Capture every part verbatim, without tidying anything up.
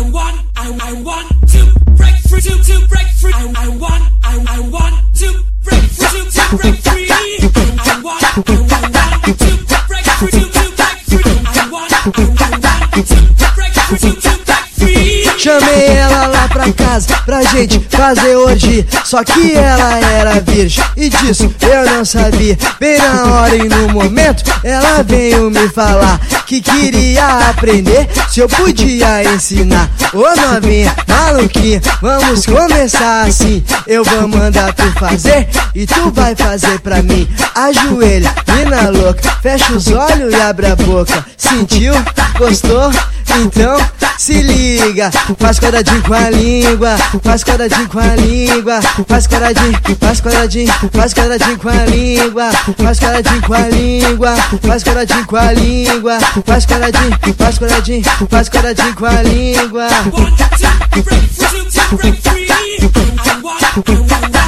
I want, I, I want to break free, to, to break free. I, I want, I, I want to break free, to, to break free. I want, I, I want to break free, to, to break free. I want, I, I want to break free, to, to break free. Chamei ela lá pra casa pra gente fazer orgia, só que ela era virgem e disso eu não sabia. Bem na hora e no momento ela veio me falar que queria aprender se eu podia ensinar. Ô novinha, maluquinha, vamos começar assim. Eu vou mandar tu fazer e tu vai fazer pra mim. Ajoelha, mina louca, fecha os olhos e abre a boca. Sentiu? Gostou? Então se liga, faz quadradinho com a língua, faz quadradinho com a língua, faz quadradinho, faz quadradinho, faz quadradinho com a língua, faz quadradinho com a língua, faz quadradinho com a língua, faz quadradinho, faz quadradinho, faz quadradinho com a língua. Want to break free, to break free. I want, I want to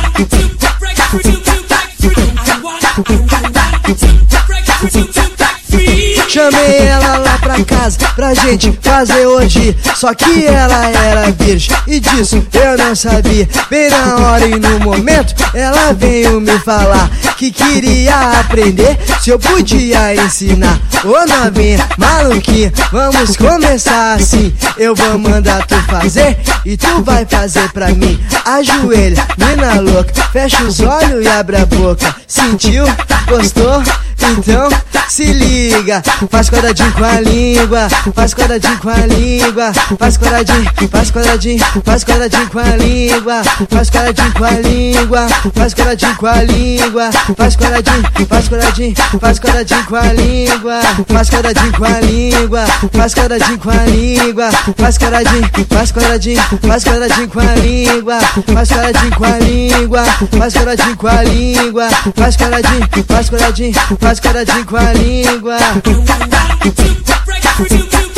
break free, to break free. I want, I want to break free, to break free. Chamei ela lá pra casa pra gente fazer orgia, só que ela era virgem e disso eu não sabia. Bem na hora e no momento ela veio me falar que queria aprender se eu podia ensinar. Ô novinha, maluquinha, vamos começar assim. Eu vou mandar tu fazer e tu vai fazer pra mim. Ajoelha, mina louca, fecha os olhos e abre a boca. Sentiu? Gostou? Então se liga, faz quadradinho com a língua, faz quadradinho com a língua, faz quadradinho, faz quadradinho, faz quadradinho com a língua, faz quadradinho com a língua, faz quadradinho com a língua, faz quadradinho, faz quadradinho, faz quadradinho com a língua, faz quadradinho com a língua, faz quadradinho com a língua, faz quadradinho, faz quadradinho, faz quadradinho com a língua, faz quadradinho com a língua, faz quadradinho com a língua, faz quadradinho, faz quadradinho, faz quadradinho com a língua. I want to break free, to